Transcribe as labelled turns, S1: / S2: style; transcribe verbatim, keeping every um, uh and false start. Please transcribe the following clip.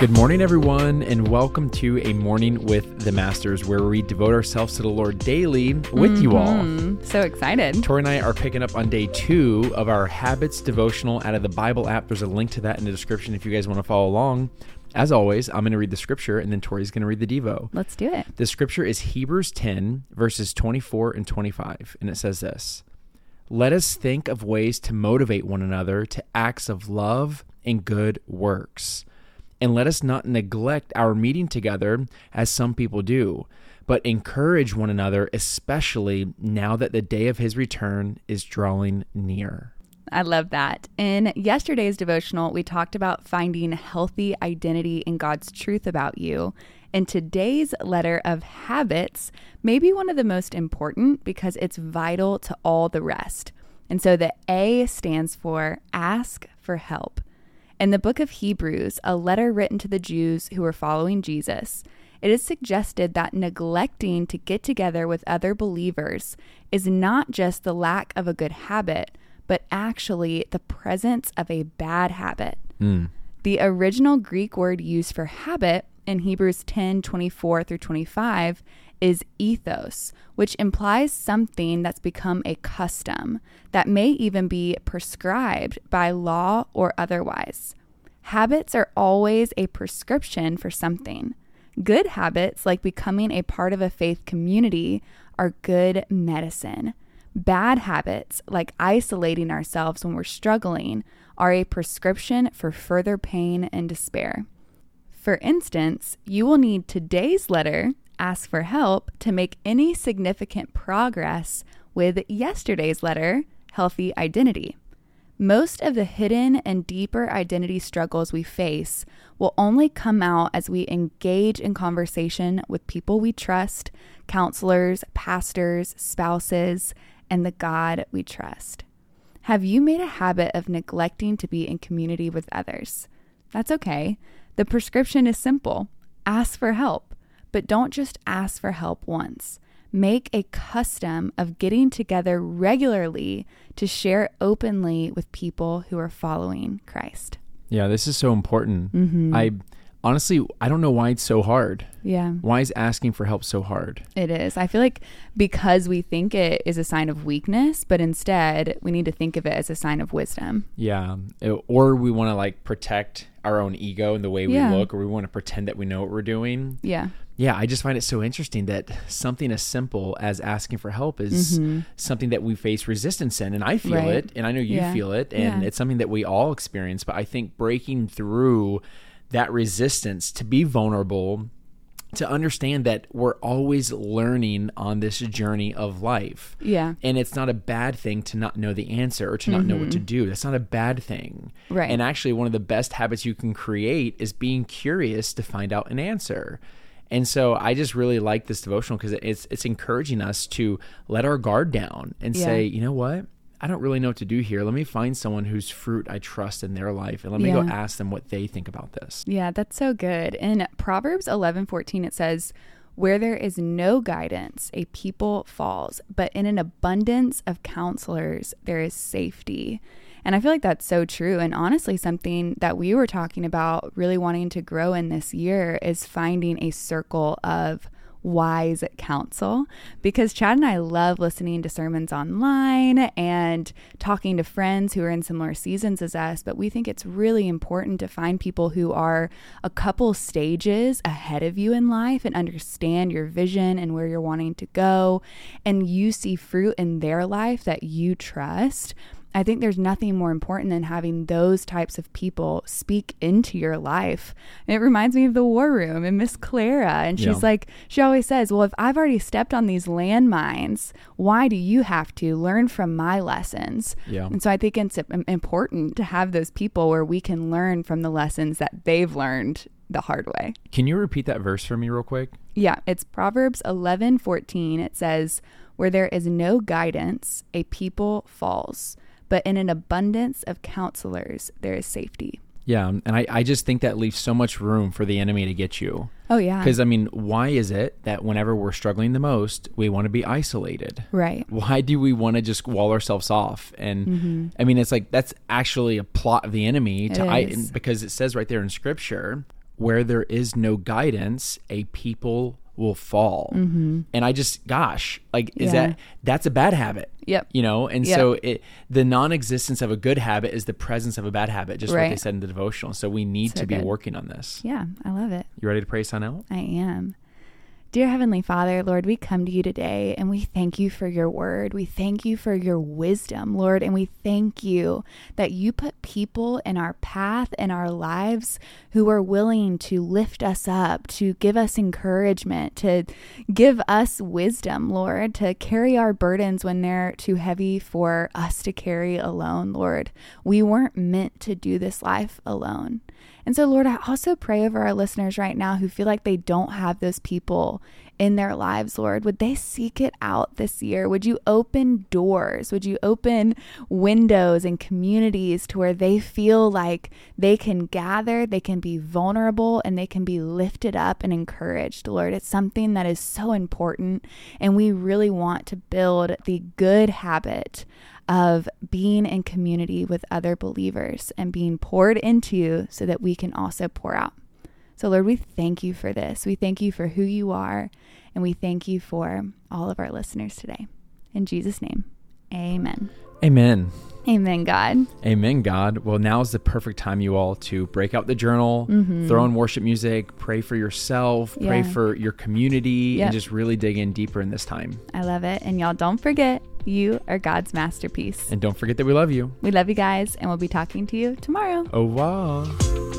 S1: Good morning, everyone, and welcome to A Morning with the Masters, where we devote ourselves to the Lord daily with mm-hmm. you all.
S2: So excited.
S1: Tori and I are picking up on day two of our Habits devotional out of the Bible app. There's a link to that in the description if you guys want to follow along. As always, I'm going to read the scripture, and then Tori's going to read the Devo.
S2: Let's do it.
S1: The scripture is Hebrews ten, verses twenty-four and twenty-five, and it says this: "Let us think of ways to motivate one another to acts of love and good works. And let us not neglect our meeting together as some people do, but encourage one another, especially now that the day of his return is drawing near."
S2: I love that. In yesterday's devotional, we talked about finding healthy identity in God's truth about you. In today's letter of habits, maybe one of the most important because it's vital to all the rest. And so the A stands for ask for help. In the book of Hebrews, a letter written to the Jews who were following Jesus, it is suggested that neglecting to get together with other believers is not just the lack of a good habit, but actually the presence of a bad habit. Mm. The original Greek word used for habit in Hebrews ten, twenty-four through twenty-five is ethos, which implies something that's become a custom that may even be prescribed by law or otherwise. Habits are always a prescription for something. Good habits, like becoming a part of a faith community, are good medicine. Bad habits, like isolating ourselves when we're struggling, are a prescription for further pain and despair. For instance, you will need today's letter, Ask for Help, to make any significant progress with yesterday's letter, Healthy Identity. Most of the hidden and deeper identity struggles we face will only come out as we engage in conversation with people we trust, counselors, pastors, spouses, and the God we trust. Have you made a habit of neglecting to be in community with others? That's okay. The prescription is simple. Ask for help. But don't just ask for help once. Make a custom of getting together regularly to share openly with people who are following Christ.
S1: Yeah, this is so important.
S2: Mm-hmm.
S1: I honestly, I don't know why it's so hard.
S2: Yeah.
S1: Why is asking for help so hard?
S2: It is. I feel like because we think it is a sign of weakness, but instead we need to think of it as a sign of wisdom.
S1: Yeah. Or we want to like protect our own ego and the way we
S2: yeah.
S1: look, or we want to pretend that we know what we're doing.
S2: Yeah.
S1: Yeah, I just find it so interesting that something as simple as asking for help is mm-hmm. something that we face resistance in. And I feel
S2: right.
S1: it, and I know you
S2: yeah.
S1: feel it, and
S2: yeah.
S1: it's something that we all experience. But I think breaking through that resistance to be vulnerable, to understand that we're always learning on this journey of life.
S2: Yeah.
S1: And it's not a bad thing to not know the answer or to not mm-hmm. know what to do. That's not a bad thing.
S2: Right.
S1: And actually, one of the best habits you can create is being curious to find out an answer. And so I just really like this devotional because it's it's encouraging us to let our guard down and yeah. say, you know what? I don't really know what to do here. Let me find someone whose fruit I trust in their life, and let me
S2: yeah.
S1: go ask them what they think about this.
S2: Yeah, that's so good. In Proverbs eleven fourteen, it says, "Where there is no guidance, a people falls, but in an abundance of counselors, there is safety." And I feel like that's so true. And honestly, something that we were talking about really wanting to grow in this year is finding a circle of wise counsel, because Chad and I love listening to sermons online and talking to friends who are in similar seasons as us, but we think it's really important to find people who are a couple stages ahead of you in life and understand your vision and where you're wanting to go, and you see fruit in their life that you trust. I think there's nothing more important than having those types of people speak into your life. And it reminds me of the War Room and Miss Clara. And she's yeah. like, she always says, well, if I've already stepped on these landmines, why do you have to learn from my lessons?
S1: Yeah.
S2: And so I think it's important to have those people where we can learn from the lessons that they've learned the hard way.
S1: Can you repeat that verse for me real quick?
S2: Yeah, it's Proverbs eleven fourteen. It says, "Where there is no guidance, a people falls, but in an abundance of counselors, there is safety."
S1: Yeah, and I, I just think that leaves so much room for the enemy to get you.
S2: Oh, yeah.
S1: Because, I mean, why is it that whenever we're struggling the most, we want to be isolated?
S2: Right.
S1: Why do we want to just wall ourselves off? And, mm-hmm. I mean, it's like that's actually a plot of the enemy. to I, Because it says right there in Scripture, where there is no guidance, a people will fall.
S2: Mm-hmm.
S1: And I just, gosh, like, is
S2: Yeah.
S1: that, that's a bad habit.
S2: Yep.
S1: You know? And
S2: Yep.
S1: so it, the non-existence of a good habit is the presence of a bad habit, just
S2: Right.
S1: what they said in the devotional. So we need
S2: So
S1: to be
S2: good.
S1: working on this.
S2: Yeah, I love it.
S1: You ready to pray sign out?
S2: I am. Dear Heavenly Father, Lord, we come to you today and we thank you for your word. We thank you for your wisdom, Lord, and we thank you that you put people in our path in our lives who are willing to lift us up, to give us encouragement, to give us wisdom, Lord, to carry our burdens when they're too heavy for us to carry alone, Lord. We weren't meant to do this life alone. And so, Lord, I also pray over our listeners right now who feel like they don't have those people in their lives, Lord. Would they seek it out this year? Would you open doors? Would you open windows and communities to where they feel like they can gather, they can be vulnerable, and they can be lifted up and encouraged, Lord? It's something that is so important, and we really want to build the good habit of being in community with other believers and being poured into so that we can also pour out. So, Lord, we thank you for this. We thank you for who you are, and we thank you for all of our listeners today. In Jesus' name, amen.
S1: Amen.
S2: Amen, God.
S1: Amen, God. Well, now is the perfect time, you all, to break out the journal,
S2: Mm-hmm.
S1: throw in worship music, pray for yourself, pray
S2: Yeah.
S1: for your community,
S2: Yep.
S1: and just really dig in deeper in this time.
S2: I love it. And y'all, don't forget, you are God's masterpiece.
S1: And don't forget that we love you.
S2: We love you guys, and we'll be talking to you tomorrow.
S1: Au revoir.